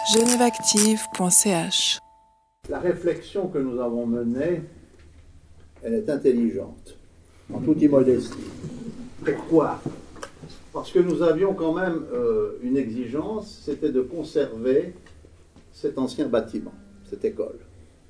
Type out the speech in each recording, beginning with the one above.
genèveactive.ch. La réflexion que nous avons menée, elle est intelligente, en toute immodestie. Pourquoi ? Parce que nous avions quand même une exigence, c'était de conserver cet ancien bâtiment, cette école.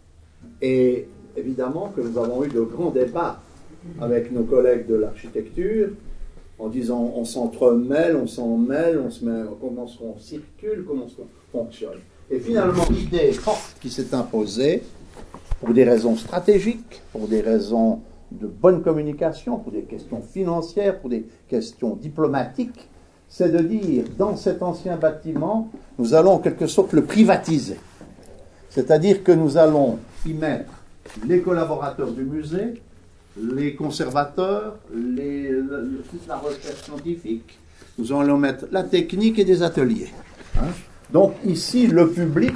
Et évidemment que nous avons eu de grands débats avec nos collègues de l'architecture, en disant on s'entremêle, on s'en mêle, on se met, comment est-ce qu'on circule, comment est-ce qu'on fonctionne. Et finalement, l'idée forte qui s'est imposée, pour des raisons stratégiques, pour des raisons de bonne communication, pour des questions financières, pour des questions diplomatiques, c'est de dire, dans cet ancien bâtiment, nous allons en quelque sorte le privatiser. C'est-à-dire que nous allons y mettre les collaborateurs du musée, les conservateurs, toute la recherche scientifique, nous allons mettre la technique et des ateliers. Donc ici, le public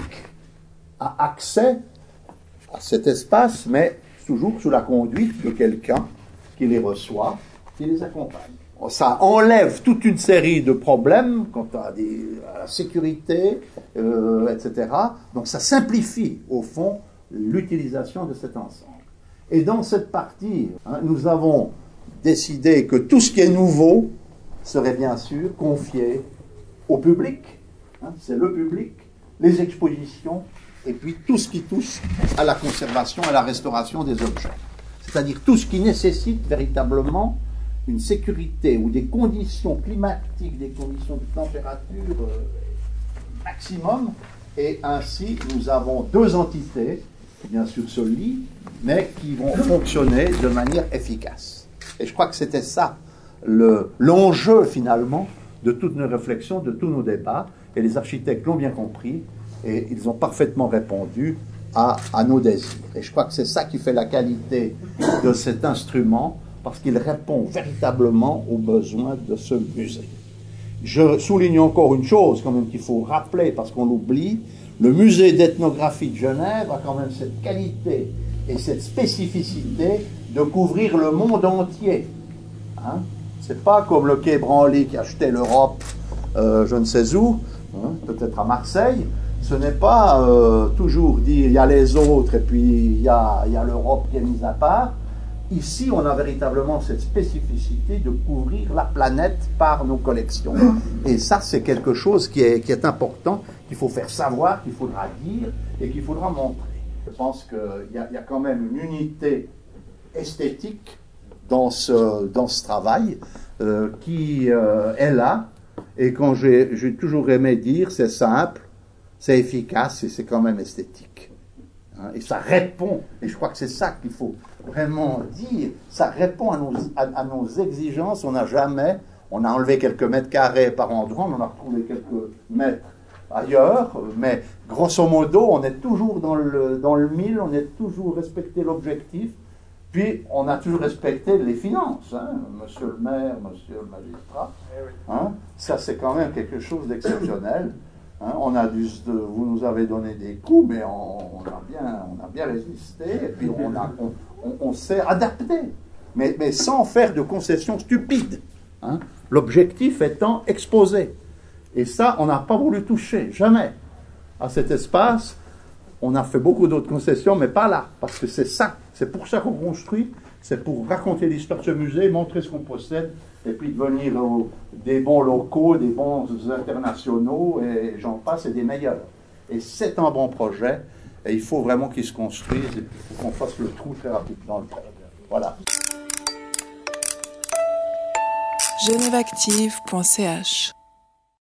a accès à cet espace, mais toujours sous la conduite de quelqu'un qui les reçoit, qui les accompagne. Ça enlève toute une série de problèmes quant à la sécurité, etc. Donc ça simplifie, au fond, l'utilisation de cet ensemble. Et dans cette partie, nous avons décidé que tout ce qui est nouveau serait bien sûr confié au public. C'est le public, les expositions, et puis tout ce qui touche à la conservation et à la restauration des objets. C'est-à-dire tout ce qui nécessite véritablement une sécurité ou des conditions climatiques, des conditions de température maximum. Et ainsi, nous avons deux entités, bien sûr solides, mais qui vont fonctionner de manière efficace. Et je crois que c'était ça l'enjeu finalement de toutes nos réflexions, de tous nos débats. Et les architectes l'ont bien compris et ils ont parfaitement répondu à nos désirs. Et je crois que c'est ça qui fait la qualité de cet instrument, parce qu'il répond véritablement aux besoins de ce musée. Je souligne encore une chose quand même qu'il faut rappeler, parce qu'on l'oublie, le musée d'ethnographie de Genève a quand même cette qualité et cette spécificité de couvrir le monde entier. C'est pas comme le Quai Branly qui achetait l'Europe, je ne sais où, peut-être à Marseille. Ce n'est pas toujours dire il y a les autres et puis il y a l'Europe qui est mise à part. Ici, on a véritablement cette spécificité de couvrir la planète par nos collections. Et ça, c'est quelque chose qui est important, qu'il faut faire savoir, qu'il faudra dire et qu'il faudra montrer. Je pense qu'il y a quand même une unité esthétique dans ce travail qui est là. Et quand j'ai toujours aimé dire, c'est simple, c'est efficace et c'est quand même esthétique. Et ça répond, et je crois que c'est ça qu'il faut vraiment dire, ça répond à nos exigences. On a enlevé quelques mètres carrés par endroit, on en a retrouvé quelques mètres ailleurs, mais grosso modo, on est toujours dans le mille, on est toujours respecté l'objectif, puis on a toujours respecté les finances, monsieur le maire, monsieur le magistrat. Ça, c'est quand même quelque chose d'exceptionnel. Vous nous avez donné des coups, mais on a bien résisté, et puis on s'est adapté, mais sans faire de concessions stupides. L'objectif étant exposé. Et ça, on n'a pas voulu toucher, jamais, à cet espace. On a fait beaucoup d'autres concessions, mais pas là, parce que c'est pour ça qu'on construit, c'est pour raconter l'histoire de ce musée, montrer ce qu'on possède, et puis devenir des bons locaux, des bons internationaux, et j'en passe, et des meilleurs. Et c'est un bon projet, et il faut vraiment qu'il se construise, et il faut qu'on fasse le trou très rapidement dans le projet. Voilà. genèveactive.ch